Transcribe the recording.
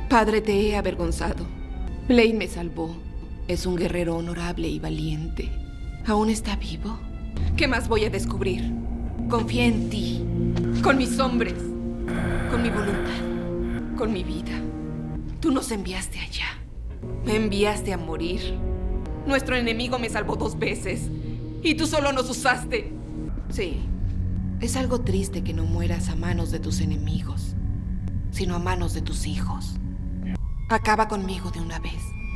Padre, te he avergonzado. Blaine me salvó. Es un guerrero honorable y valiente. ¿Aún está vivo? ¿Qué más voy a descubrir? Confié en ti. Con mis hombres. Con mi voluntad. Con mi vida. Tú nos enviaste allá. Me enviaste a morir. Nuestro enemigo me salvó 2 veces. Y tú solo nos usaste. Sí. Es algo triste que no mueras a manos de tus enemigos, sino a manos de tus hijos. Acaba conmigo de una vez.